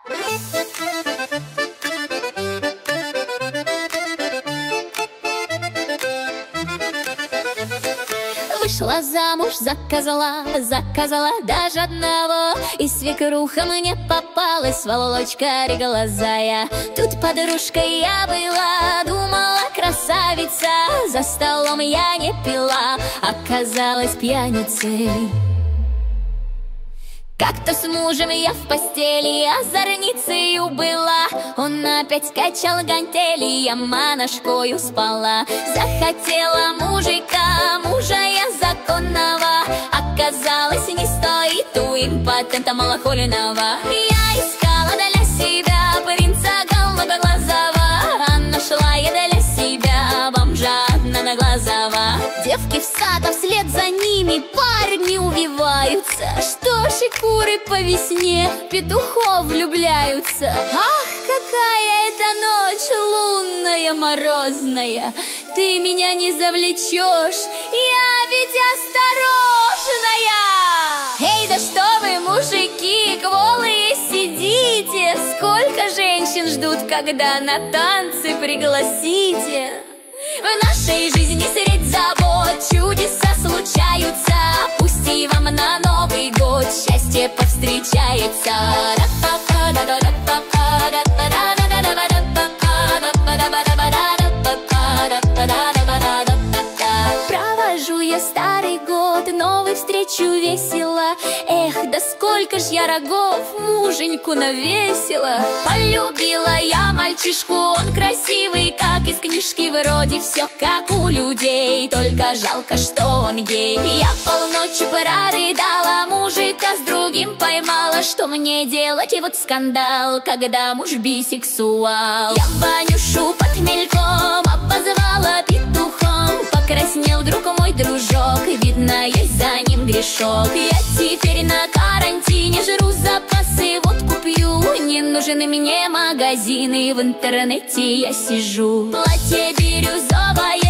Вышла замуж за козла даже одного. И свекруха мне попалась, сволочка реглазая. Тут подружкой я была, думала красавица. За столом я не пила, оказалась пьяницей. Как-то с мужем я в постели озорницею была. Он опять качал гантели, я маношкою спала. Захотела мужа я законного. Оказалось, не стоит у импотента малохольного. Я искала для себя принца голубоглазого, а нашла я для себя бомжа одноглазого. Девки в сад, а вслед за ними парни увиваются. Что ж и куры по весне петухов влюбляются. Ах, какая это ночь лунная, морозная! Ты меня не завлечешь, я ведь осторожная. Эй, да что вы, мужики, голые сидите? Сколько женщин ждут, когда на танцы пригласите? В нашей жизни средь забот чудеса случаются. Пусть и вам на Новый год счастье повстречается. Провожу я старый год, новый встречу весело. Эх, да сколько ж я рогов муженьку навесила. Полюбила я мальчишку, он красивый, как из книжки. Вроде все как у людей, только жалко, что он гей. Я полночи прорыдала, мужика с другим поймала. Что мне делать, и вот скандал, когда муж бисексуал. Я Ванюшу под хмельком обозвала петухом. Покраснел друг мой дружок, видно, есть за ним грешок. Я теперь на карантине, жру запасы, водку пью. Не нужны мне магазины, в интернете я сижу. Платье бирюзовое